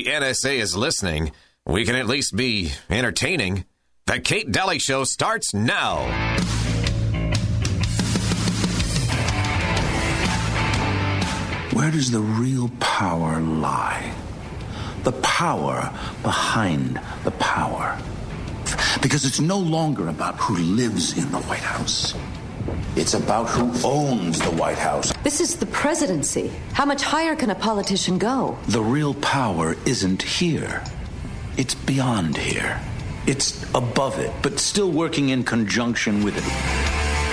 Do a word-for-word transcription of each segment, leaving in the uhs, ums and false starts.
the N S A is listening, we can at least be entertaining. The Kate Daly Show starts now. Where does the real power lie? The power behind the power. Because it's no longer about who lives in the White House. It's about who owns the White House. This is the presidency. How much higher can a politician go? The real power isn't here. It's beyond here. It's above it, but still working in conjunction with it.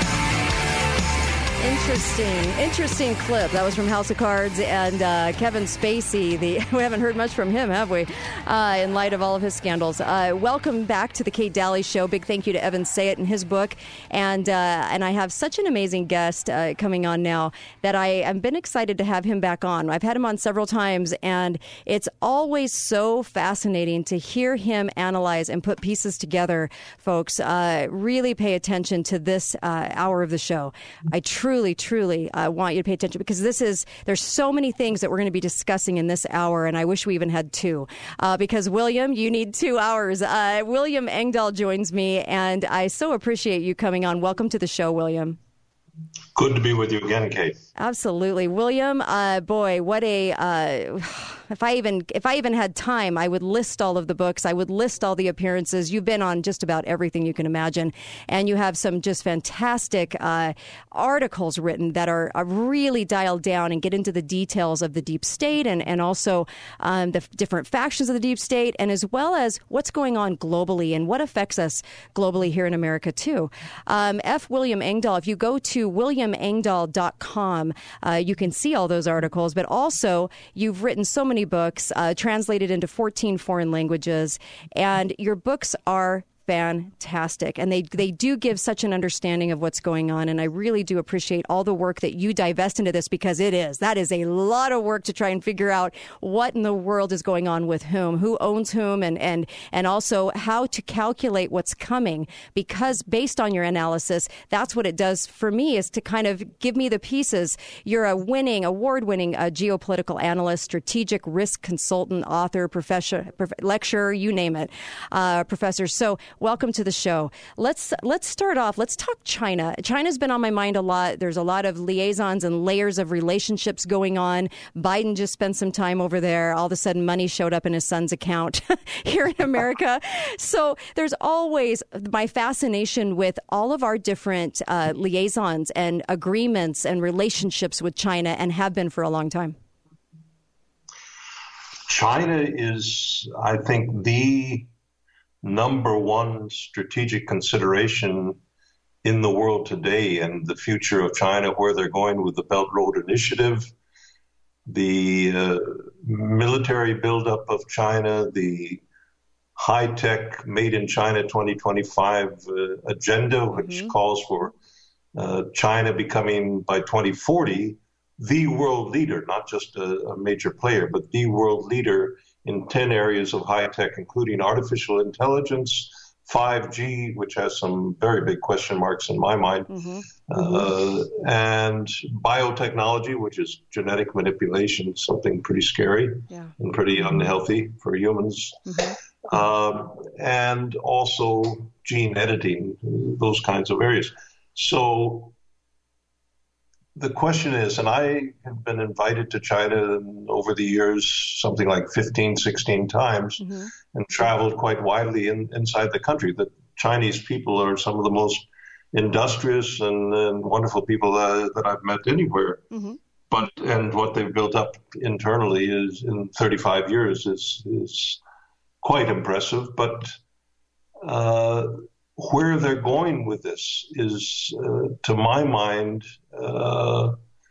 Interesting, interesting clip. That was from House of Cards and uh, Kevin Spacey. The, we haven't heard much from him, have we, uh, in light of all of his scandals. Uh, welcome back to the Kate Daly Show. Big thank you to Evan Sayet and his book. And uh, and I have such an amazing guest uh, coming on now that I have been excited to have him back on. I've had him on several times, and it's always so fascinating to hear him analyze and put pieces together, folks. Uh, really pay attention to this uh, hour of the show. I truly Truly, truly uh, want you to pay attention because this is, there's so many things that we're going to be discussing in this hour, and I wish we even had two. Uh, because, William, you need two hours. Uh, William Engdahl joins me, and I so appreciate you coming on. Welcome to the show, William. Good to be with you again, Kate. Absolutely. William, uh, boy, what a... Uh, If I even if I even had time, I would list all of the books. I would list all the appearances. You've been on just about everything you can imagine. And you have some just fantastic uh, articles written that are, are really dialed down and get into the details of the deep state and, and also um, the different factions of the deep state, and as well as what's going on globally and what affects us globally here in America, too. Um, F. William Engdahl, if you go to william engdahl dot com, uh, you can see all those articles. But also, you've written so many books, uh, translated into fourteen foreign languages, and your books are fantastic. And they they do give such an understanding of what's going on. And I really do appreciate all the work that you divest into this, because it is. That is a lot of work to try and figure out what in the world is going on with whom, who owns whom, and, and, and also how to calculate what's coming. Because based on your analysis, that's what it does for me, is to kind of give me the pieces. You're a winning, award-winning uh, geopolitical analyst, strategic risk consultant, author, professor, prof- lecturer, you name it, uh, professor. So welcome to the show. Let's let's start off. Let's talk China. China's been on my mind a lot. There's a lot of liaisons and layers of relationships going on. Biden just spent some time over there. All of a sudden, money showed up in his son's account here in America. So there's always my fascination with all of our different uh, liaisons and agreements and relationships with China, and have been for a long time. China is, I think, the number one strategic consideration in the world today, and the future of China, where they're going with the Belt Road Initiative, the uh, military buildup of China, the high-tech Made in China twenty twenty-five uh, agenda, which mm-hmm. calls for uh, China becoming, by twenty forty, the world leader, not just a, a major player, but the world leader in ten areas of high tech, including artificial intelligence, five G, which has some very big question marks in my mind, mm-hmm. uh, and biotechnology, which is genetic manipulation, something pretty scary yeah. and pretty unhealthy for humans, mm-hmm. um, and also gene editing, those kinds of areas. So the question is, and I have been invited to China over the years, something like fifteen, sixteen times, mm-hmm. and traveled quite widely in, inside the country. The Chinese people are some of the most industrious and, and wonderful people uh, that I've met anywhere. Mm-hmm. But and what they've built up internally is in thirty-five years is is quite impressive. But uh, where they're going with this is, uh, to my mind, uh,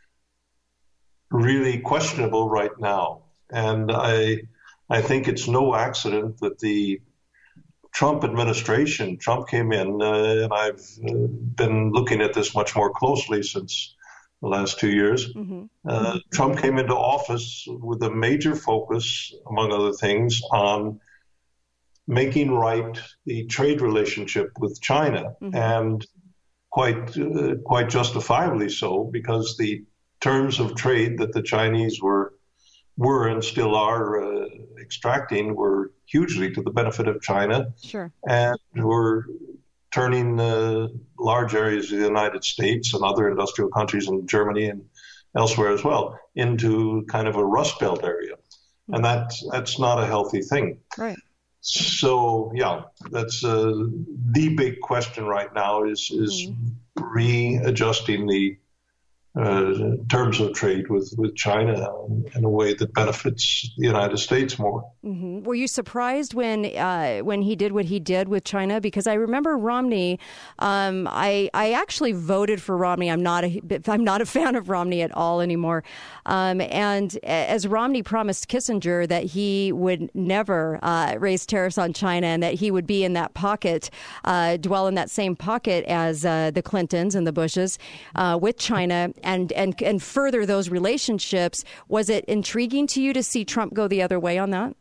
really questionable right now. And I, I think it's no accident that the Trump administration, Trump came in, uh, and I've uh, been looking at this much more closely since the last two years. Mm-hmm. Uh, Trump came into office with a major focus, among other things, on making right the trade relationship with China, mm-hmm. and quite uh, quite justifiably so, because the terms of trade that the Chinese were were and still are uh, extracting were hugely to the benefit of China. Sure. And were turning uh, large areas of the United States and other industrial countries in Germany and elsewhere as well into kind of a Rust Belt area. And that's, that's not a healthy thing. Right. So, yeah, that's uh, the big question right now is, is mm-hmm. readjusting the Uh, terms of trade with, with China in a way that benefits the United States more. Mm-hmm. Were you surprised when uh, when he did what he did with China? Because I remember Romney. Um, I I actually voted for Romney. I'm not a I'm not a fan of Romney at all anymore. Um, and as Romney promised Kissinger that he would never uh, raise tariffs on China and that he would be in that pocket, uh, dwell in that same pocket as uh, the Clintons and the Bushes uh, with China. And, and and further those relationships. Was it intriguing to you to see Trump go the other way on that?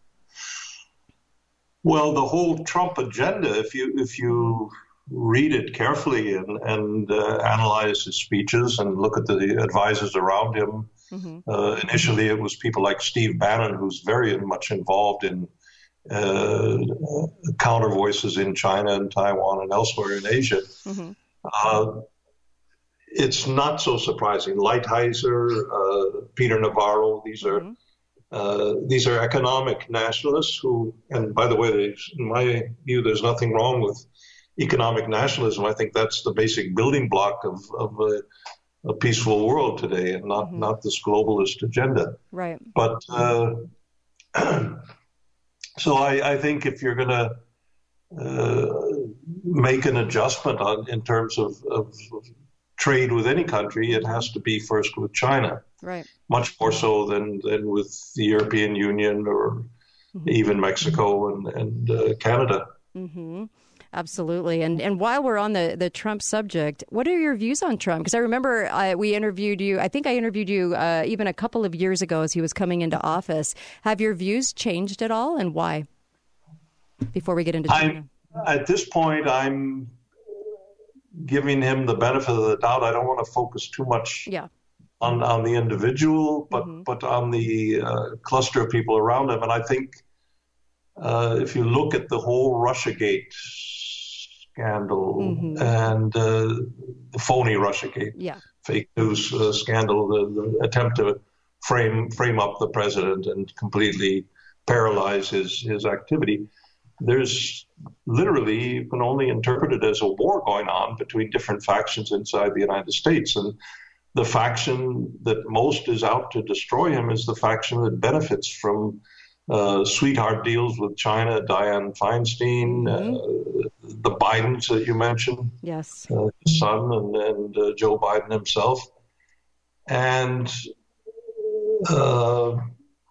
Well, the whole Trump agenda, if you if you read it carefully and, and uh, analyze his speeches and look at the advisors around him, mm-hmm. uh, initially it was people like Steve Bannon, who's very much involved in uh, counter voices in China and Taiwan and elsewhere in Asia. Mm-hmm. Uh, It's not so surprising. Lighthizer, uh, Peter Navarro, these are mm-hmm. uh, these are economic nationalists who, and by the way, in my view, there's nothing wrong with economic nationalism. I think that's the basic building block of, of a, a peaceful world today, and not, mm-hmm. not this globalist agenda. Right. But uh, so I, I think if you're going to uh, make an adjustment on in terms of, of trade with any country, it has to be first with China. Right. Much more so than, than with the European Union or mm-hmm. even Mexico and, and uh, Canada. Mm-hmm. Absolutely. And and while we're on the, the Trump subject, what are your views on Trump? Because I remember uh, we interviewed you, I think I interviewed you uh, even a couple of years ago as he was coming into office. Have your views changed at all, and why? Before we get into China. I'm, at this point, I'm giving him the benefit of the doubt. I don't want to focus too much yeah. on, on the individual, but, mm-hmm. but on the uh, cluster of people around him. And I think uh, if you look at the whole Russiagate scandal mm-hmm. and uh, the phony Russiagate yeah. fake news uh, scandal, the, the attempt to frame frame up the president and completely paralyze his, his activity, there's literally, you can only interpret it as a war going on between different factions inside the United States. And the faction that most is out to destroy him is the faction that benefits from uh, sweetheart deals with China, Dianne Feinstein, mm-hmm. uh, the Bidens that you mentioned, yes, uh, his son, and, and uh, Joe Biden himself. And uh,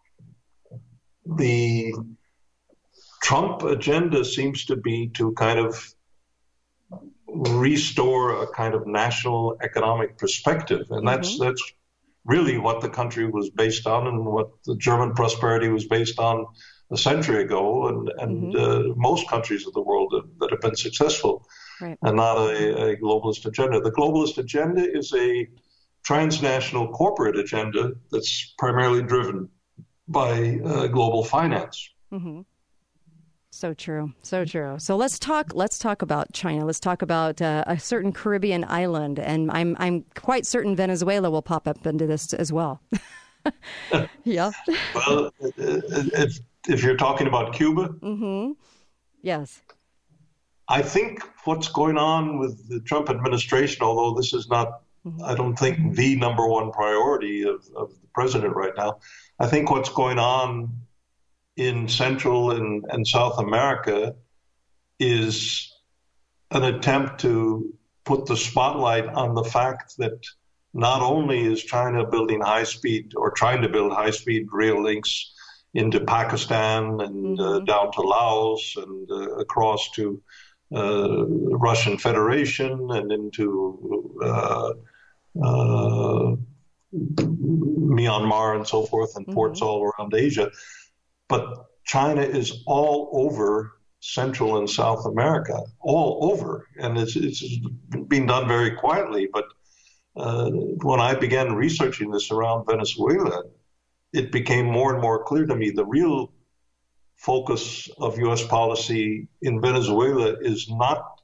the Trump agenda seems to be to kind of restore a kind of national economic perspective. And that's mm-hmm. that's really what the country was based on and what the German prosperity was based on a century ago, and, and mm-hmm. uh, most countries of the world that, that have been successful, right. and not a, a globalist agenda. The globalist agenda is a transnational corporate agenda that's primarily driven by uh, global finance. Mm-hmm. So true. So true. So let's talk. Let's talk about China. Let's talk about uh, a certain Caribbean island, and I'm I'm quite certain Venezuela will pop up into this as well. yeah. Well, if if you're talking about Cuba, mm-hmm. yes. I think what's going on with the Trump administration, although this is not, mm-hmm. I don't think the number one priority of, of the president right now. I think what's going on in Central and, and South America is an attempt to put the spotlight on the fact that not only is China building high-speed or trying to build high-speed rail links into Pakistan and mm-hmm. uh, down to Laos and uh, across to uh, Russian Federation and into uh, uh, Myanmar and so forth, and mm-hmm. ports all around Asia. But China is all over Central and South America, all over. And it's, it's being done very quietly. But uh, when I began researching this around Venezuela, it became more and more clear to me the real focus of U S policy in Venezuela is not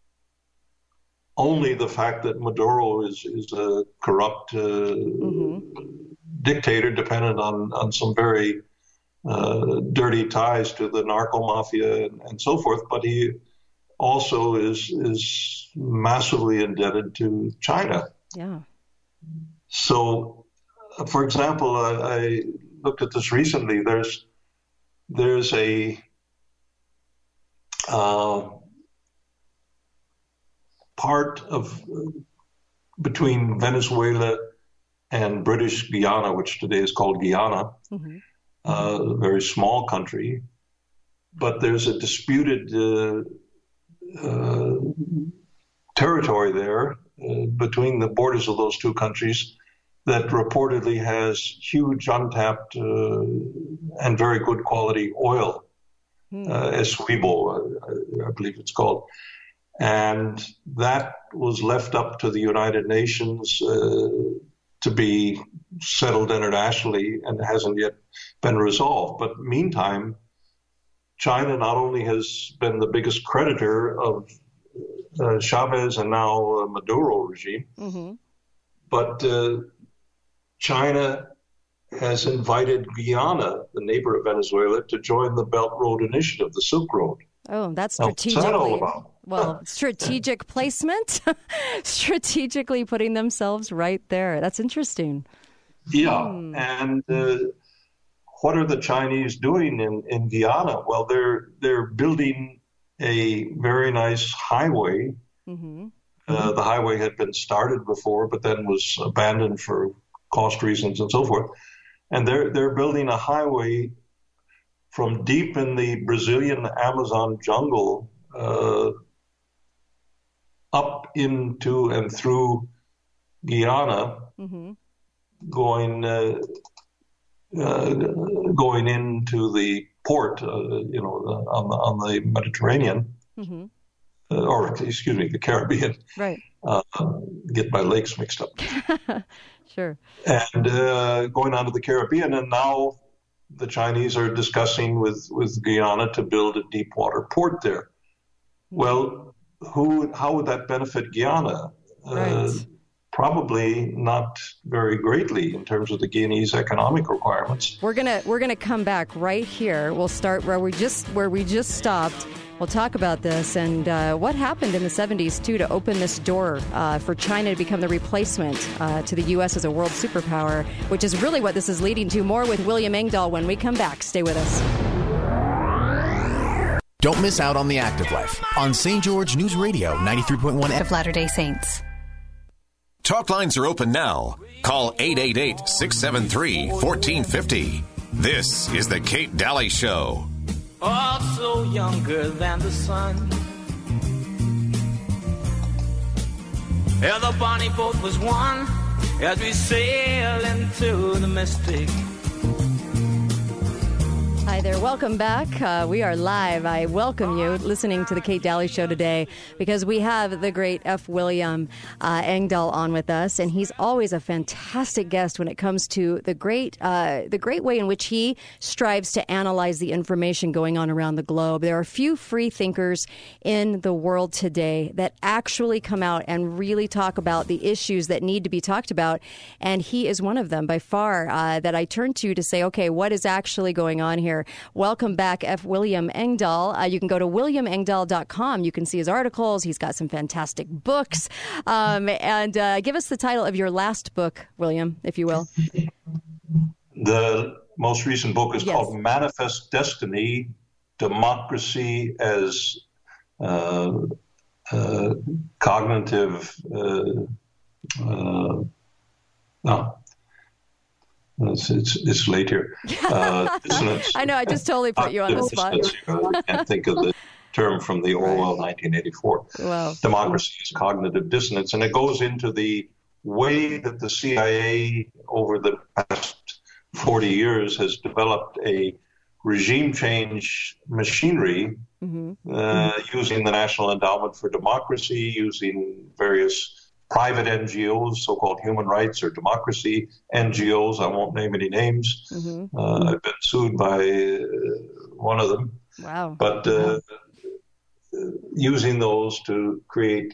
only the fact that Maduro is, is a corrupt uh, mm-hmm. dictator dependent on, on some very uh, dirty ties to the narco mafia and, and so forth, but he also is is massively indebted to China. Yeah. So, for example, I, I looked at this recently. There's there's a uh, part of between Venezuela and British Guiana, which today is called Guyana, mm-hmm. uh, a very small country, but there's a disputed uh, uh, territory there uh, between the borders of those two countries that reportedly has huge untapped uh, and very good quality oil, mm. uh, Essequibo, I, I believe it's called. And that was left up to the United Nations uh, to be settled internationally and hasn't yet been resolved. But meantime, China not only has been the biggest creditor of uh, Chavez and now uh, Maduro regime, mm-hmm. but uh, China has invited Guyana, the neighbor of Venezuela, to join the Belt Road Initiative, the Silk Road. Oh, that's strategically. What's that all about? Well, strategic placement, strategically putting themselves right there. That's interesting. Yeah, hmm. and uh, what are the Chinese doing in, in Guyana? Well, they're they're building a very nice highway. Mm-hmm. Uh, the highway had been started before, but then was abandoned for cost reasons and so forth. And they're they're building a highway from deep in the Brazilian Amazon jungle uh, up into and through Guyana, mm-hmm. going uh, uh, going into the port, uh, you know, the, on the on the Mediterranean, mm-hmm. uh, or excuse me, the Caribbean. Right. Uh, get my lakes mixed up. Sure. And uh, going on to the Caribbean, and now the Chinese are discussing with, with Guyana to build a deep water port there. Mm-hmm. Well, who? How would that benefit Guyana? Right. Uh, probably not very greatly in terms of the Guianese economic requirements. We're gonna we're gonna come back right here. We'll start where we just where we just stopped. We'll talk about this and uh, what happened in the seventies, too, to open this door uh, for China to become the replacement uh, to the U S as a world superpower, which is really what this is leading to. More with William Engdahl when we come back. Stay with us. Don't miss out on The Active Life on Saint George News Radio, ninety-three point one of Latter-day Saints. Talk lines are open now. Call eight eight eight, six seven three, one four five zero. This is The Kate Daly Show. Also younger than the sun. Yeah, the bonnie boat was one as we sail into the mystic. Hi there. Welcome back. Uh, we are live. I welcome you listening to the Kate Daly Show today because we have the great F. William uh, Engdahl on with us, and he's always a fantastic guest when it comes to the great, uh, the great way in which he strives to analyze the information going on around the globe. There are few free thinkers in the world today that actually come out and really talk about the issues that need to be talked about, and he is one of them by far uh, that I turn to to say, okay, what is actually going on here? Welcome back, F. William Engdahl. Uh, you can go to william engdahl dot com. You can see his articles. He's got some fantastic books. Um, and uh, give us the title of your last book, William, if you will. The most recent book is yes. called Manifest Destiny, Democracy as uh, uh, Cognitive... Uh, uh, no. It's, it's, it's late here. Uh, dissonance. I know, I just totally put you on the spot. I can't think of the term from the Orwell right. nineteen eighty-four. Wow. Democracy is cognitive dissonance. And it goes into the way that the C I A over the past forty years has developed a regime change machinery mm-hmm. Uh, mm-hmm. using the National Endowment for Democracy, using various private N G Os, so-called human rights or democracy N G Os. I won't name any names. Mm-hmm. Uh, I've been sued by uh, one of them. Wow. But uh, using those to create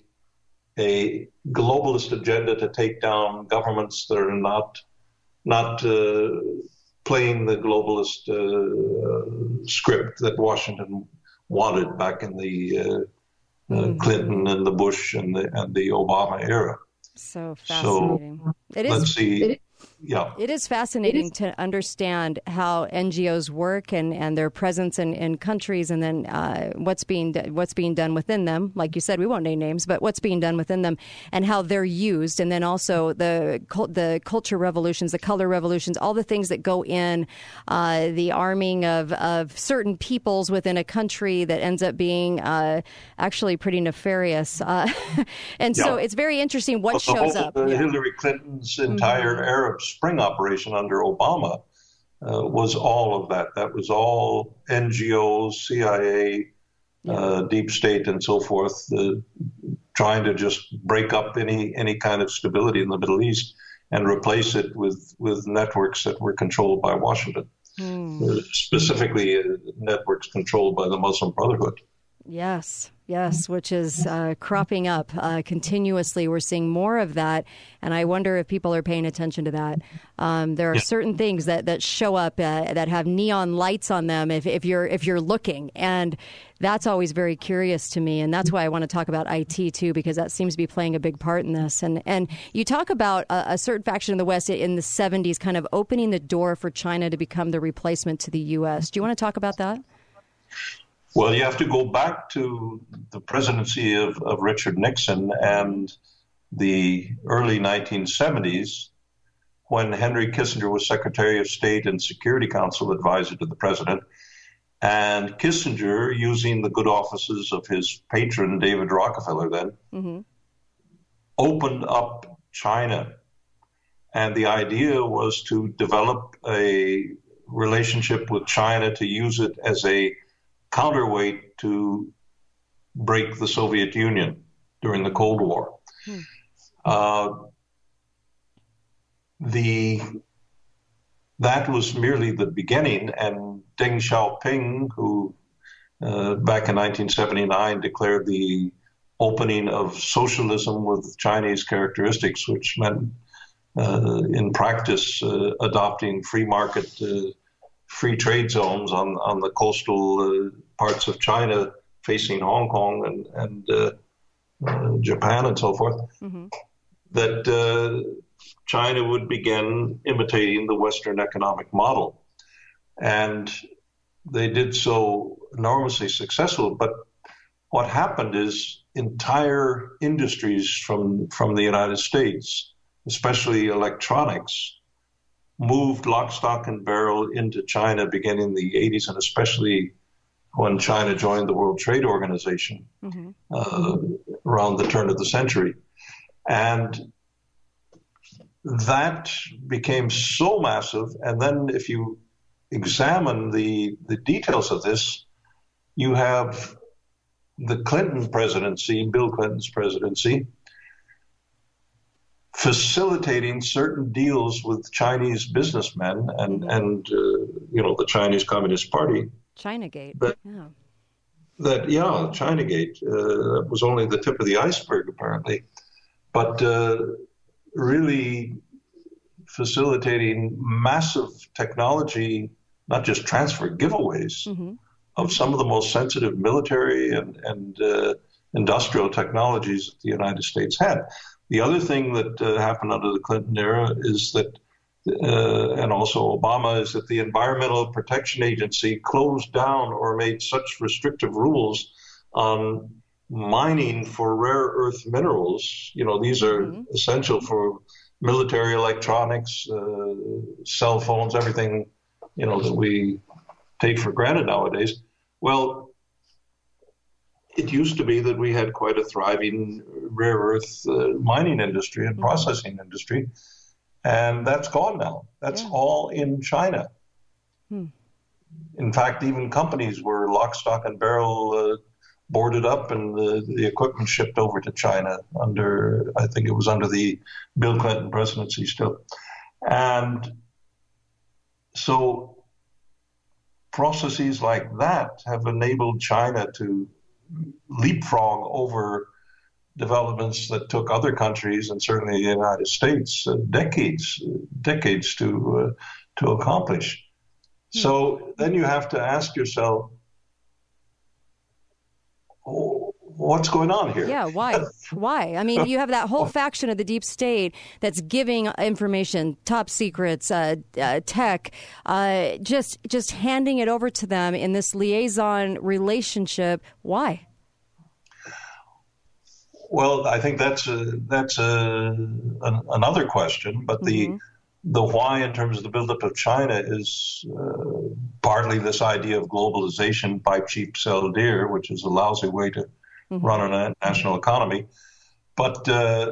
a globalist agenda to take down governments that are not not uh, playing the globalist uh, script that Washington wanted back in the uh, uh, mm. Clinton and the Bush and the and the Obama era. So fascinating. So, it is. Let's see. It, Yeah. It is fascinating it is. to understand how N G Os work and, and their presence in, in countries, and then uh, what's being what's being done within them. Like you said, we won't name names, but what's being done within them and how they're used, and then also the the culture revolutions, the color revolutions, all the things that go in uh, the arming of, of certain peoples within a country that ends up being uh, actually pretty nefarious. Uh, and yeah. so it's very interesting what well, shows whole, up. Uh, yeah. Hillary Clinton's entire mm-hmm. Arab Spring operation under Obama uh, was all of that. That was all N G Os, C I A, yeah. uh, deep state, and so forth, uh, trying to just break up any any kind of stability in the Middle East and replace it with, with networks that were controlled by Washington, hmm. uh, specifically uh, networks controlled by the Muslim Brotherhood. Yes, yes, which is uh, cropping up uh, continuously. We're seeing more of that, and I wonder if people are paying attention to that. Um, there are yeah. certain things that, that show up uh, that have neon lights on them if, if you're if you're looking, and that's always very curious to me. And that's why I want to talk about I T too, because that seems to be playing a big part in this. And and you talk about a, a certain faction in the West in the seventies, kind of opening the door for China to become the replacement to the U S. Do you want to talk about that? Well, you have to go back to the presidency of, of Richard Nixon and the early nineteen seventies, when Henry Kissinger was Secretary of State and Security Council advisor to the president. And Kissinger, using the good offices of his patron, David Rockefeller, then, mm-hmm. opened up China. And the idea was to develop a relationship with China to use it as a counterweight to break the Soviet Union during the Cold War. Hmm. Uh, the that was merely the beginning, and Deng Xiaoping, who uh, back in nineteen seventy-nine declared the opening of socialism with Chinese characteristics, which meant uh, in practice uh, adopting free market uh, free trade zones on, on the coastal uh, parts of China facing Hong Kong and, and uh, uh, Japan and so forth, mm-hmm. that uh, China would begin imitating the Western economic model. And they did so enormously successful. But what happened is entire industries from, from the United States, especially electronics, moved lock, stock, and barrel into China beginning in the eighties, and especially when China joined the World Trade Organization mm-hmm. uh, around the turn of the century. And that became so massive. And then if you examine the, the details of this, you have the Clinton presidency, Bill Clinton's presidency, facilitating certain deals with Chinese businessmen and, mm-hmm. and uh, you know, the Chinese Communist Party. Chinagate. That, yeah. That, yeah, Chinagate uh, was only the tip of the iceberg, apparently. But uh, really facilitating massive technology, not just transfer, giveaways mm-hmm. of some of the most sensitive military and, and uh, industrial technologies that the United States had. The other thing that uh, happened under the Clinton era is that, uh, and also Obama, is that the Environmental Protection Agency closed down or made such restrictive rules on mining for rare earth minerals. You know, these are mm-hmm. essential for military electronics, uh, cell phones, everything, you know, that we take for granted nowadays. Well, it used to be that we had quite a thriving rare earth uh, mining industry and mm-hmm. processing industry, and that's gone now. That's yeah. all in China. Hmm. In fact, even companies were lock, stock, and barrel uh, boarded up and the, the equipment shipped over to China under, I think it was under the Bill Clinton presidency still. And so processes like that have enabled China to leapfrog over developments that took other countries, and certainly the United States, uh, decades, decades to uh, to accomplish. So then you have to ask yourself, oh, what's going on here? Yeah, why? Why? I mean, you have that whole faction of the deep state that's giving information, top secrets, uh, uh, tech, uh, just just handing it over to them in this liaison relationship. Why? Well, I think that's a, that's a, an, another question, but the mm-hmm. the why in terms of the buildup of China is uh, partly this idea of globalization, buy cheap, sell dear, which is a lousy way to mm-hmm. run a national economy. But uh,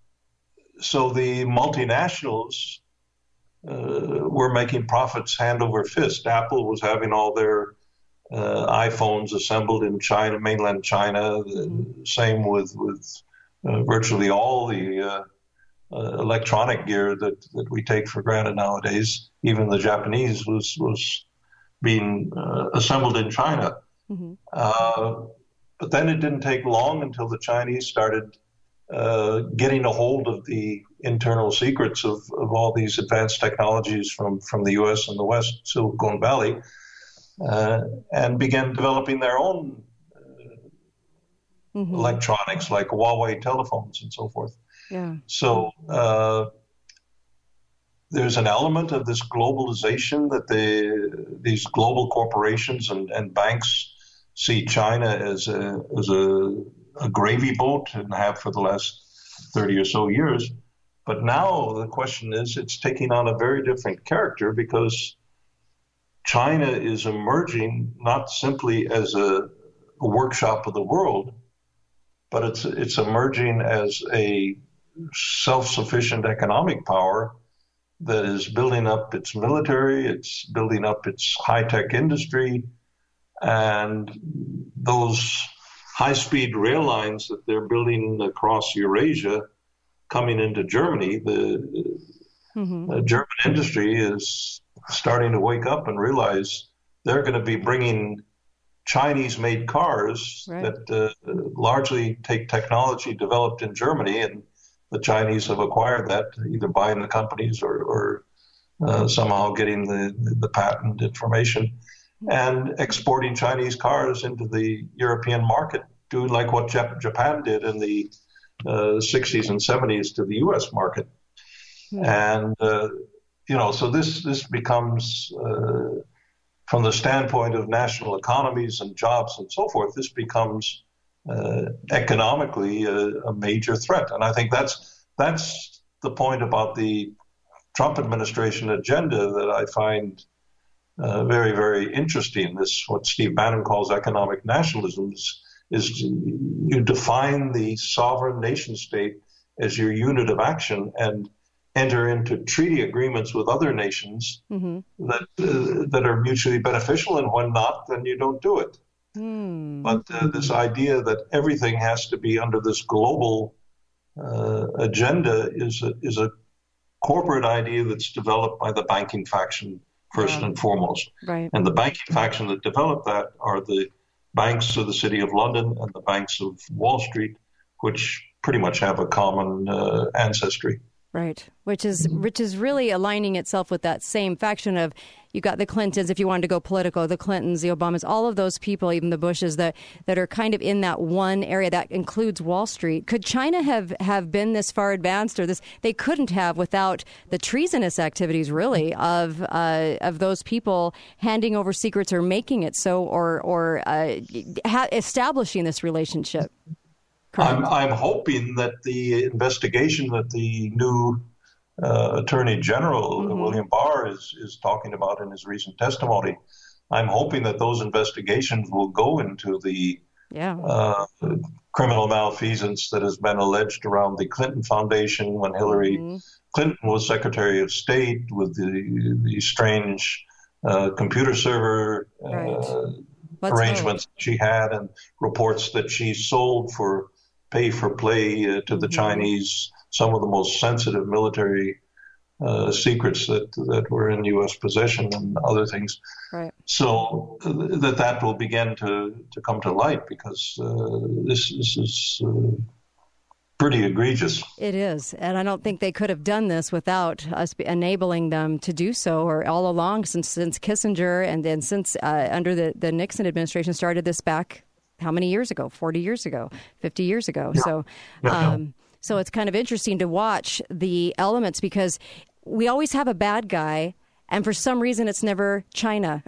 so the multinationals uh, were making profits hand over fist. Apple was having all their Uh, iPhones assembled in China, mainland China. The mm-hmm. same with with uh, virtually all the uh, uh, electronic gear that, that we take for granted nowadays. Even the Japanese was was being uh, assembled in China. Mm-hmm. Uh, but then it didn't take long until the Chinese started uh, getting a hold of the internal secrets of, of all these advanced technologies from, from the U S and the West, Silicon Valley. Uh, and began developing their own uh, mm-hmm. electronics, like Huawei telephones and so forth. Yeah. So uh, there's an element of this globalization that they, these global corporations and, and banks see China as a as a, a gravy boat and have for the last thirty or so years. But now the question is, it's taking on a very different character because China is emerging not simply as a, a workshop of the world, but it's it's emerging as a self-sufficient economic power that is building up its military, it's building up its high-tech industry, and those high-speed rail lines that they're building across Eurasia coming into Germany, the, mm-hmm. the German industry is starting to wake up and realize they're going to be bringing Chinese-made cars right. that uh, largely take technology developed in Germany, and the Chinese have acquired that, either buying the companies or, or uh, somehow getting the, the patent information, and exporting Chinese cars into the European market, doing like what Jap- Japan did in the uh, sixties and seventies to the U S market. Hmm. And uh, You know, so this this becomes, uh, from the standpoint of national economies and jobs and so forth, this becomes uh, economically a, a major threat. And I think that's that's the point about the Trump administration agenda that I find uh, very, very interesting. This, what Steve Bannon calls economic nationalism, is, is you define the sovereign nation state as your unit of action and enter into treaty agreements with other nations mm-hmm. that uh, that are mutually beneficial, and when not, then you don't do it. Mm. But uh, this idea that everything has to be under this global uh, agenda is a, is a corporate idea that's developed by the banking faction first yeah. and foremost. Right. And the banking faction that developed that are the banks of the City of London and the banks of Wall Street, which pretty much have a common uh, ancestry. Right, which is which is really aligning itself with that same faction of, you got the Clintons, if you wanted to go political, the Clintons, the Obamas, all of those people, even the Bushes, that, that are kind of in that one area that includes Wall Street. Could China have, have been this far advanced, or this? They couldn't have without the treasonous activities, really, of uh, of those people handing over secrets or making it so, or or uh, ha- establishing this relationship. I'm, I'm hoping that the investigation that the new uh, Attorney General, mm-hmm. William Barr, is, is talking about in his recent testimony, I'm hoping that those investigations will go into the yeah. uh, criminal malfeasance that has been alleged around the Clinton Foundation when Hillary mm-hmm. Clinton was Secretary of State, with the, the strange uh, computer server uh, right. Let's arrangements hope. she had, and reports that she sold for pay for play uh, to the mm-hmm. Chinese some of the most sensitive military uh, secrets that that were in U S possession and other things. Right. So uh, that that will begin to, to come to light, because uh, this, this is uh, pretty egregious. It is. And I don't think they could have done this without us enabling them to do so, or all along since since Kissinger and then since uh, under the, the Nixon administration started this back how many years ago? forty years ago, fifty years ago. Yeah. So, yeah. um, so it's kind of interesting to watch the elements, because we always have a bad guy, and for some reason it's never China.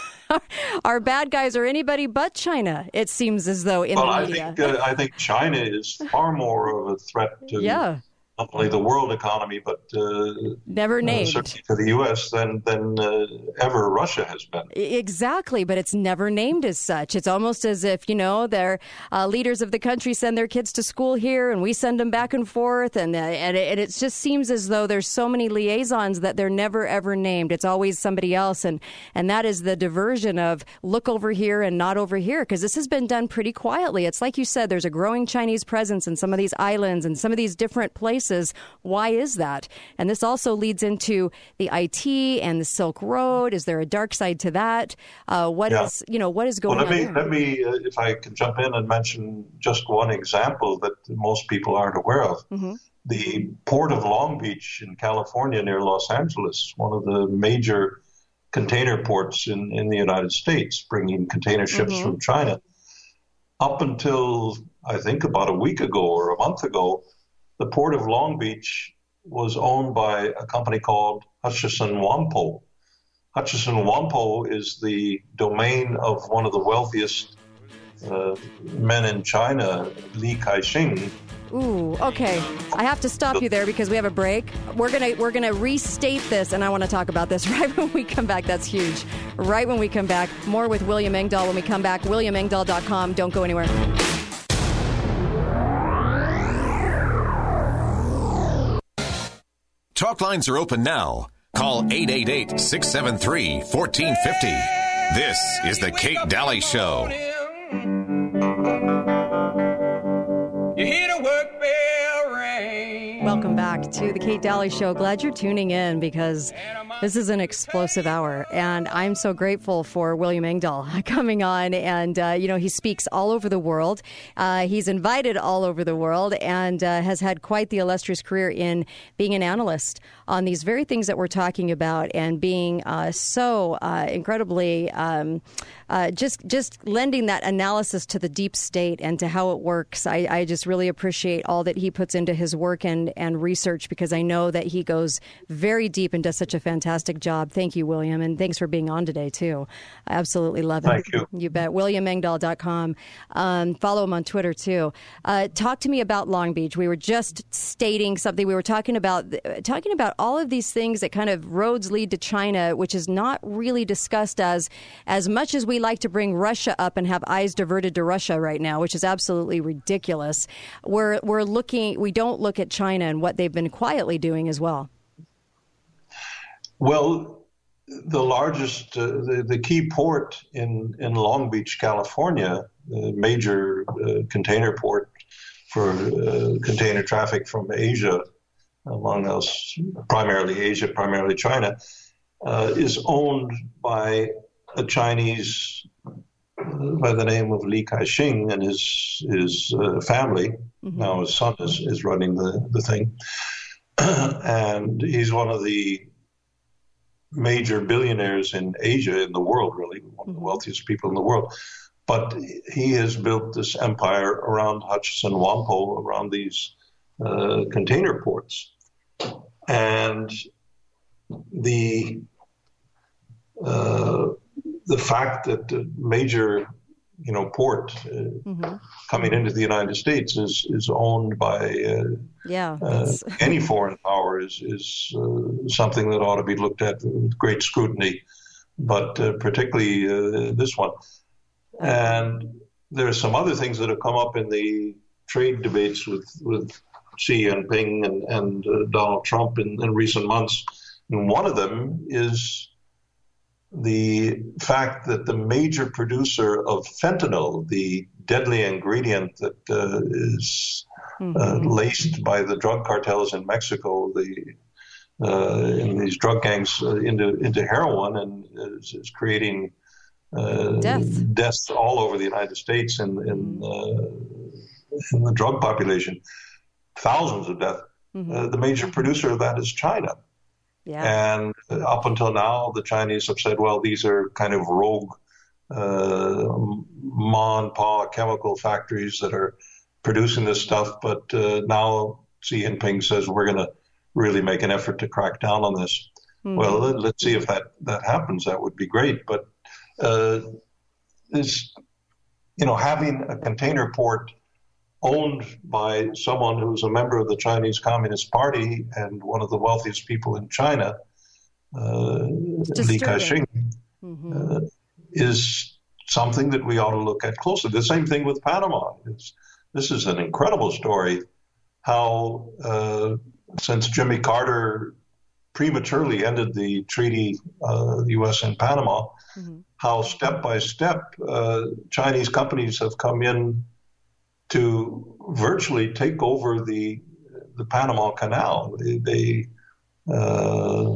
Our bad guys are anybody but China, it seems as though, in well, the I media. Think, uh, I think China is far more of a threat to yeah. not only the world economy, but uh, never named. Uh, certainly to the U S than, than uh, ever Russia has been. Exactly, but it's never named as such. It's almost as if, you know, their uh, leaders of the country send their kids to school here, and we send them back and forth, and, uh, and, it, and it just seems as though there's so many liaisons that they're never, ever named. It's always somebody else, and, and that is the diversion of look over here and not over here, because this has been done pretty quietly. It's like you said, there's a growing Chinese presence in some of these islands and some of these different places. Why is that? And this also leads into the I T and the Silk Road. Is there a dark side to that? Uh, what yeah. is, you know, what is going well, let on me, there? Let me, uh, if I can jump in and mention just one example that most people aren't aware of. Mm-hmm. The port of Long Beach in California near Los Angeles, one of the major container ports in, in the United States, bringing container ships mm-hmm. from China. Up until, I think, about a week ago or a month ago, the port of Long Beach was owned by a company called Hutchison Whampoa. Hutchison Whampoa is the domain of one of the wealthiest uh, men in China, Li Ka-shing. Ooh, okay. I have to stop you there because we have a break. We're gonna we're gonna restate this, and I want to talk about this right when we come back. That's huge. Right when we come back, more with William Engdahl when we come back. William Engdahl dot com. Don't go anywhere. Talk lines are open now. Call eight eight eight, six seven three, one four five zero. This is the Kate Daly Show. You hear the work bell ring. Welcome back to the Kate Daly Show. Glad you're tuning in, because this is an explosive hour, and I'm so grateful for William Engdahl coming on. And, uh, you know, he speaks all over the world. Uh, he's invited all over the world, and uh, has had quite the illustrious career in being an analyst on these very things that we're talking about, and being uh, so uh, incredibly um, uh, just just lending that analysis to the deep state and to how it works. I, I just really appreciate all that he puts into his work and, and research, because I know that he goes very deep and does such a fantastic job. Thank you, William, and thanks for being on today, too. I absolutely love it. Thank you. You bet. William Engdahl dot com. Um, follow him on Twitter, too. Uh, talk to me about Long Beach. We were just stating something. We were talking about talking about all of these things that kind of roads lead to China, which is not really discussed as as much as we like to bring Russia up and have eyes diverted to Russia right now, which is absolutely ridiculous. We're we're looking. We don't look at China and what they've been quietly doing as well. Well, the largest, uh, the, the key port in, in Long Beach, California, the major uh, container port for uh, container traffic from Asia, among us, primarily Asia, primarily China, uh, is owned by a Chinese uh, by the name of Li Ka-shing and his his uh, family. Mm-hmm. Now his son is, is running the, the thing. And he's one of the major billionaires in Asia, in the world, really, one of the wealthiest people in the world. But he has built this empire around Hutchison Whampoa, around these uh, container ports. And the uh, the fact that the major, you know, port uh, mm-hmm. coming into the United States is is owned by uh, yeah, uh, any foreign power is is uh, something that ought to be looked at with great scrutiny, but uh, particularly uh, this one. Okay. And there are some other things that have come up in the trade debates with with Xi Jinping and, and uh, Donald Trump in, in recent months. And one of them is the fact that the major producer of fentanyl, the deadly ingredient that uh, is mm-hmm. uh, laced by the drug cartels in Mexico, the uh, in these drug gangs uh, into into heroin, and is, is creating uh, Death. deaths all over the United States in in, uh, in the drug population, thousands of deaths. Mm-hmm. Uh, the major producer of that is China. Yeah. And up until now, the Chinese have said, well, these are kind of rogue uh, ma and pa chemical factories that are producing this stuff. But uh, now Xi Jinping says we're going to really make an effort to crack down on this. Mm-hmm. Well, let, let's see if that, that happens. That would be great. But uh, this, you know, having a container port owned by someone who's a member of the Chinese Communist Party and one of the wealthiest people in China, uh, Li Ka-shing, mm-hmm. uh, is something that we ought to look at closely. The same thing with Panama. It's, this is an incredible story, how uh, since Jimmy Carter prematurely ended the treaty, uh, the U S and Panama, mm-hmm. how step by step uh, Chinese companies have come in to virtually take over the the Panama Canal. They, they uh,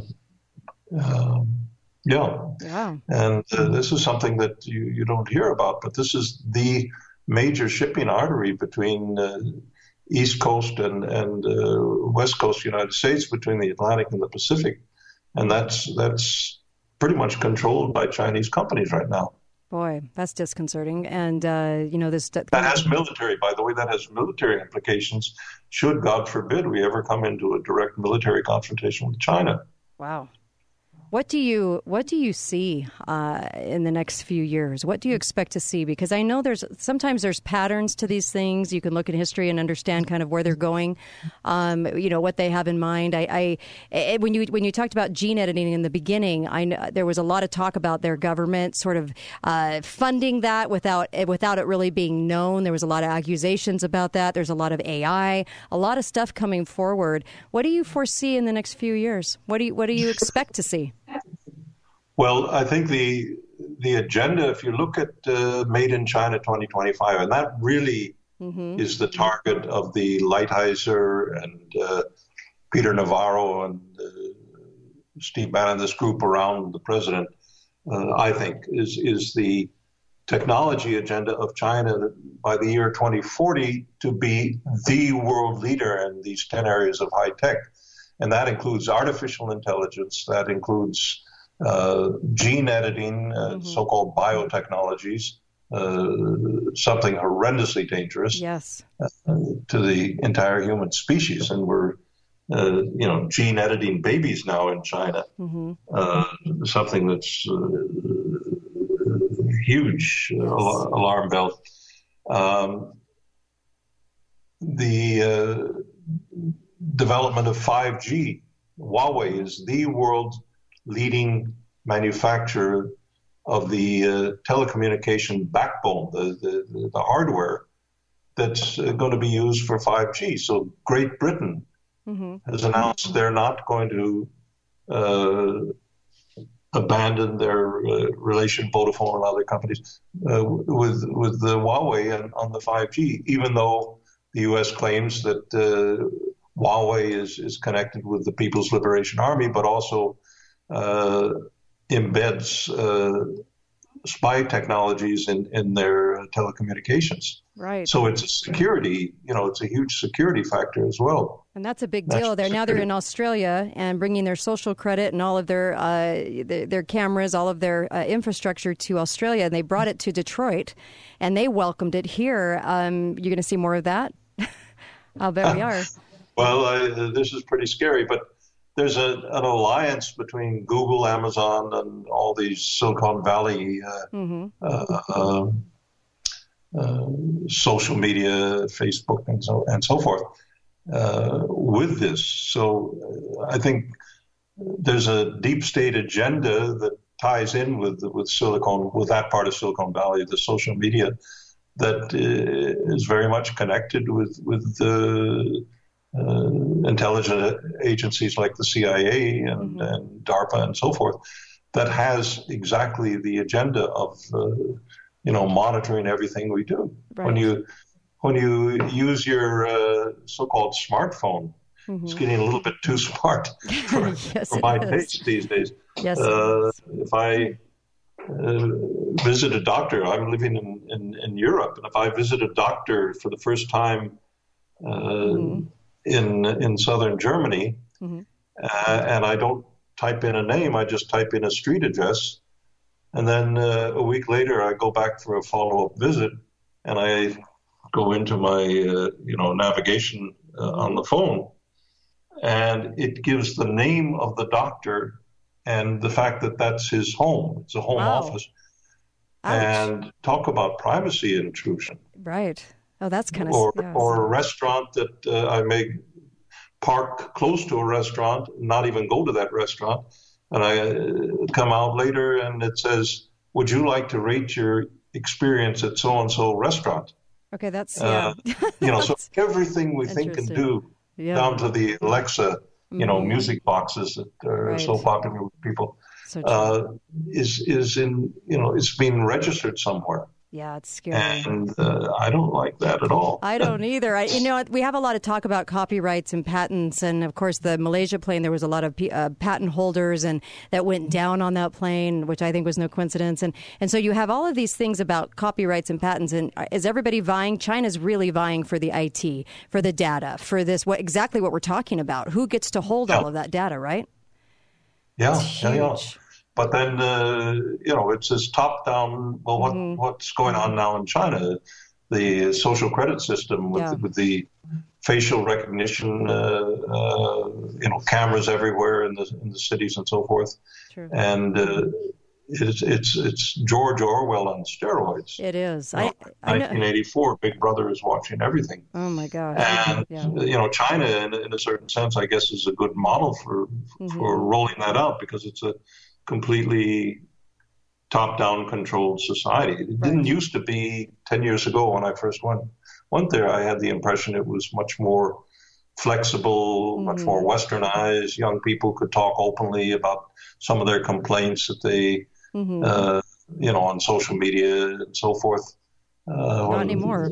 um, yeah, yeah. and uh, this is something that you, you don't hear about, but this is the major shipping artery between uh, East Coast and and uh, West Coast United States, between the Atlantic and the Pacific, and that's that's pretty much controlled by Chinese companies right now. Boy, that's disconcerting. And, uh, you know, this... That has military, by the way, that has military implications should, God forbid, we ever come into a direct military confrontation with China. Wow. What do you what do you see uh, in the next few years? What do you expect to see? Because I know there's sometimes there's patterns to these things. You can look at history and understand kind of where they're going. Um, you know what they have in mind. I, I when you when you talked about gene editing in the beginning, I know there was a lot of talk about their government sort of uh, funding that without without it really being known. There was a lot of accusations about that. There's a lot of A I, a lot of stuff coming forward. What do you foresee in the next few years? What do you what do you expect to see? Well, I think the the agenda, if you look at uh, Made in China twenty twenty-five, and that really mm-hmm. is the target of the Lighthizer and uh, Peter Navarro and uh, Steve Bannon, this group around the president, uh, I think, is is the technology agenda of China by the year twenty forty to be the world leader in these ten areas of high tech. And that includes artificial intelligence, that includes uh, gene editing, uh, mm-hmm. so-called biotechnologies, uh, something horrendously dangerous yes. uh, to the entire human species. And we're, uh, you know, gene editing babies now in China, mm-hmm. uh, something that's uh, huge uh, al- alarm bell. Um, the uh, development of five G. Huawei is the world's leading manufacturer of the uh, telecommunication backbone, the, the, the hardware that's uh, going to be used for five G. So Great Britain mm-hmm. has announced they're not going to uh, abandon their uh, relation, Vodafone and other companies, uh, with with the Huawei on, on the five G, even though the U S claims that uh, Huawei is, is connected with the People's Liberation Army, but also uh, embeds uh, spy technologies in, in their telecommunications. Right. So it's a security, you know, it's a huge security factor as well. And that's a big deal. They're now they're in Australia and bringing their social credit and all of their uh, their, their cameras, all of their uh, infrastructure to Australia, and they brought it to Detroit, and they welcomed it here. Um, you're going to see more of that? I'll bet we are. Well, uh, this is pretty scary, but there's a, an alliance between Google, Amazon, and all these Silicon Valley uh, mm-hmm. uh, uh, uh, social media, Facebook, and so and so forth uh, with this. So uh, I think there's a deep state agenda that ties in with with Silicon, with that part of Silicon Valley, the social media, that uh, is very much connected with with the Uh, intelligence agencies like the C I A and, mm-hmm. and DARPA and so forth, that has exactly the agenda of, uh, you know, monitoring everything we do. Right. When you when you use your uh, so-called smartphone, mm-hmm. it's getting a little bit too smart for, yes, for my is. taste these days. Yes, uh, if I uh, visit a doctor, I'm living in, in, in Europe, and if I visit a doctor for the first time uh, mm-hmm. in in southern Germany, mm-hmm. uh, and I don't type in a name, I just type in a street address, and then uh, a week later I go back for a follow-up visit, and I go into my uh, you know navigation uh, on the phone, and it gives the name of the doctor and the fact that that's his home. It's a home wow. office. Ouch. And talk about privacy intrusion. Right. Oh, that's kind of... Or, yeah, or so. a restaurant that uh, I may park close to a restaurant, not even go to that restaurant, and I uh, come out later and it says, would you like to rate your experience at so-and-so restaurant? Okay, that's... Uh, yeah. you know, so everything we think and do, yeah. down to the Alexa, you know, mm-hmm. music boxes that are right. so popular with people, so uh, is is in, you know, it's being registered somewhere. Yeah, it's scary. And uh, I don't like that at all. I don't either. I, you know, we have a lot of talk about copyrights and patents. And, of course, the Malaysia plane, there was a lot of uh, patent holders and that went down on that plane, which I think was no coincidence. And, and so you have all of these things about copyrights and patents. And is everybody vying? China's really vying for the I T, for the data, for this, what exactly what we're talking about. Who gets to hold yeah. all of that data, right? Yeah, yeah, yeah. But then, uh, you know, it's this top-down, well, what, mm-hmm. what's going on now in China? The social credit system with, yeah. with the facial recognition, uh, uh, you know, cameras everywhere in the in the cities and so forth. True. And uh, it's, it's it's George Orwell on steroids. It is. You know, I, I nineteen eighty-four, Big Brother is watching everything. Oh, my gosh. And, yeah. you know, China, in, in a certain sense, I guess, is a good model for mm-hmm. for rolling that out because it's a completely top-down controlled society. It right. didn't used to be ten years ago when I first went went there. I had the impression it was much more flexible, mm-hmm. much more westernized. Young people could talk openly about some of their complaints that they, mm-hmm. uh, you know, on social media and so forth. Uh, Not when, anymore.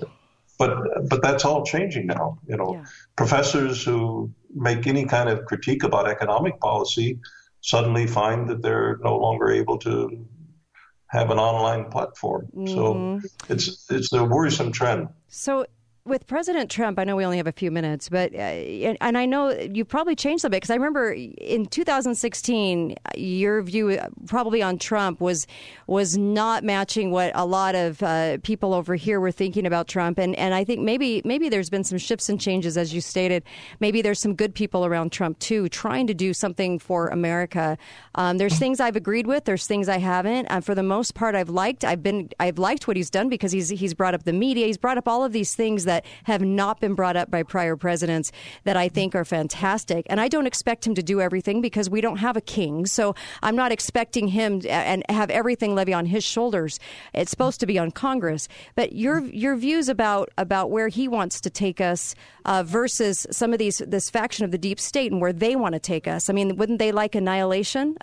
But but that's all changing now. You know, yeah. professors who make any kind of critique about economic policy suddenly find that they're no longer able to have an online platform. Mm-hmm. So it's it's a worrisome trend. So with President Trump, I know we only have a few minutes, but uh, and I know you probably changed a bit because I remember in two thousand sixteen, your view probably on Trump was was not matching what a lot of uh, people over here were thinking about Trump, and and I think maybe maybe there's been some shifts and changes as you stated. Maybe there's some good people around Trump too, trying to do something for America. Um, there's things I've agreed with, there's things I haven't. Uh, for the most part, I've liked. I've been I've liked what he's done because he's he's brought up the media, he's brought up all of these things that that have not been brought up by prior presidents that I think are fantastic. And I don't expect him to do everything because we don't have a king. So I'm not expecting him to, and have everything levy on his shoulders. It's supposed to be on Congress. But your your views about about where he wants to take us uh, versus some of these this faction of the deep state and where they want to take us. I mean, wouldn't they like annihilation?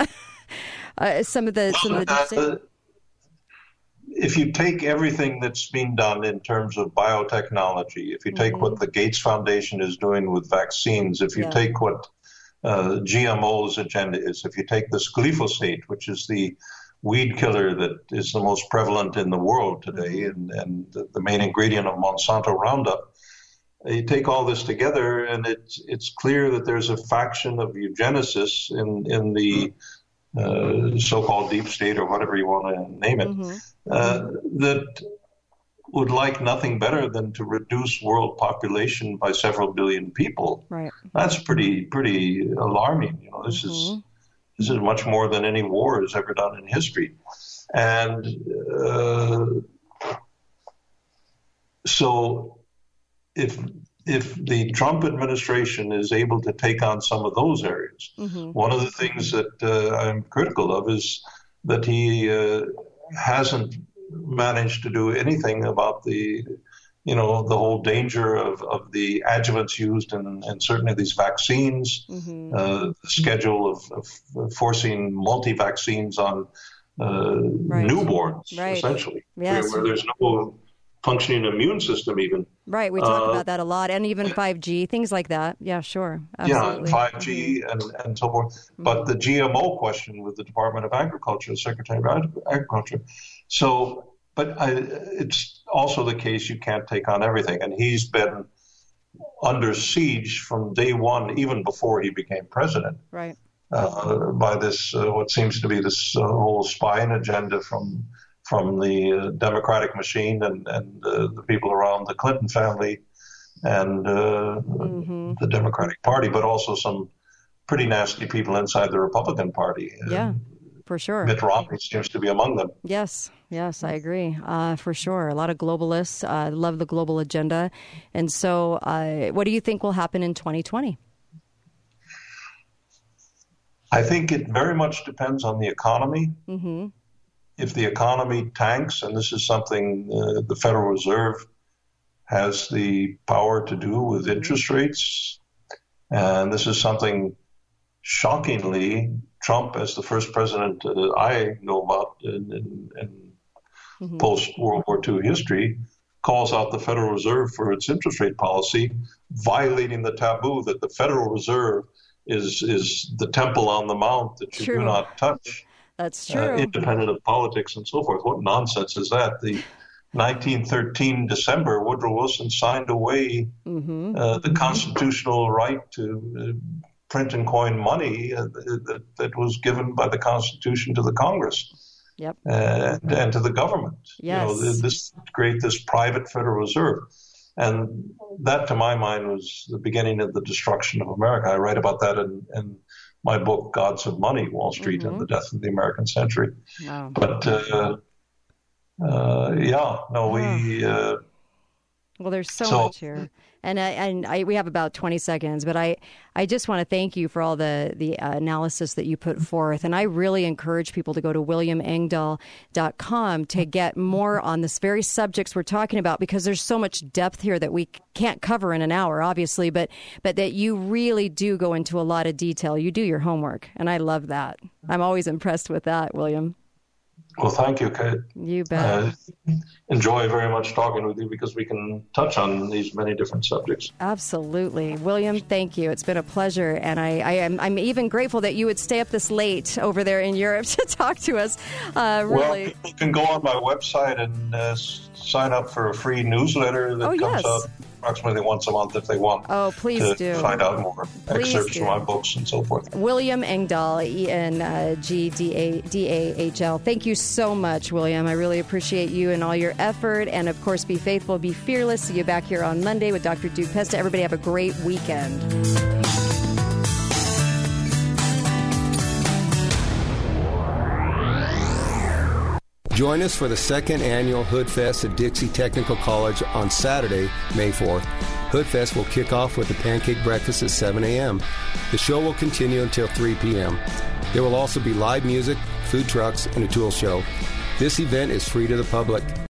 uh, some of the some of the deep state. Uh, If you take everything that's been done in terms of biotechnology, if you take mm-hmm. what the Gates Foundation is doing with vaccines, if you yeah. take what uh, G M O's agenda is, if you take this glyphosate, which is the weed killer that is the most prevalent in the world today mm-hmm. and, and the, the main ingredient of Monsanto Roundup, you take all this together and it's, it's clear that there's a faction of eugenicists in, in the Uh, so-called deep state or whatever you want to name it, mm-hmm. uh, that would like nothing better than to reduce world population by several billion people. Right. That's pretty pretty alarming. You know, this mm-hmm. is this is much more than any war has ever done in history, and uh, so if. If the Trump administration is able to take on some of those areas, mm-hmm. one of the things that uh, I'm critical of is that he uh, hasn't managed to do anything about the you know, the whole danger of, of the adjuvants used in, in certain of these vaccines, mm-hmm. uh, the schedule of, of forcing multi-vaccines on uh, right. newborns, right. essentially, yes. where, where there's no functioning immune system even. Right, we talk uh, about that a lot, and even five G, things like that. Yeah, sure. Absolutely. Yeah, five G mm-hmm. and, and so forth. Mm-hmm. But the G M O question with the Department of Agriculture, the Secretary of Agriculture. So, but I, it's also the case you can't take on everything. And he's been under siege from day one, even before he became president. Right. Uh, by this, uh, what seems to be this uh, whole spying agenda from from the uh, Democratic machine and, and uh, the people around the Clinton family and uh, mm-hmm. the Democratic Party, but also some pretty nasty people inside the Republican Party. Yeah, for sure. Mitt Romney seems to be among them. Yes, yes, I agree, uh, for sure. A lot of globalists uh, love the global agenda. And so uh, what do you think will happen in twenty twenty? I think it very much depends on the economy. Mm-hmm. If the economy tanks, and this is something uh, the Federal Reserve has the power to do with mm-hmm. interest rates, and this is something shockingly Trump, as the first president uh, I know about in, in, in mm-hmm. post-World War Two history, calls out the Federal Reserve for its interest rate policy, violating the taboo that the Federal Reserve is is the temple on the mount that you True. do not touch. That's true. Uh, independent of politics and so forth. What nonsense is that? The nineteen thirteen December, Woodrow Wilson signed away mm-hmm. uh, the constitutional right to uh, print and coin money uh, that, that was given by the Constitution to the Congress. Yep. Uh, and, and to the government. Yes. You know, this create this private Federal Reserve. And that, to my mind, was the beginning of the destruction of America. I write about that in, in my book, Gods of Money, Wall Street, mm-hmm. and the Death of the American Century. Wow. But, uh, uh, yeah, no, we... Uh, well, there's so, so much here. And I, and I, we have about twenty seconds, but I, I just want to thank you for all the, the uh, analysis that you put forth. And I really encourage people to go to william engdahl dot com to get more on this very subjects we're talking about, because there's so much depth here that we can't cover in an hour, obviously, but but that you really do go into a lot of detail. You do your homework, and I love that. I'm always impressed with that, William. Well, thank you, Kate. You bet. I enjoy very much talking with you because we can touch on these many different subjects. Absolutely. William, thank you. It's been a pleasure. And I, I am, I'm even grateful that you would stay up this late over there in Europe to talk to us. Uh, really. Well, people can go on my website and uh, sign up for a free newsletter that oh, comes yes. out approximately once a month if they want. Oh, please to do. find out more Please excerpts do. from my books and so forth. William Engdahl, E N G D A H L. Thank you so much, William. I really appreciate you and all your effort. And, of course, be faithful, be fearless. See you back here on Monday with Doctor Duke Pesta. Everybody have a great weekend. Join us for the second annual Hood Fest at Dixie Technical College on Saturday, May fourth. Hood Fest will kick off with a pancake breakfast at seven a.m. The show will continue until three p.m. There will also be live music, food trucks, and a tool show. This event is free to the public.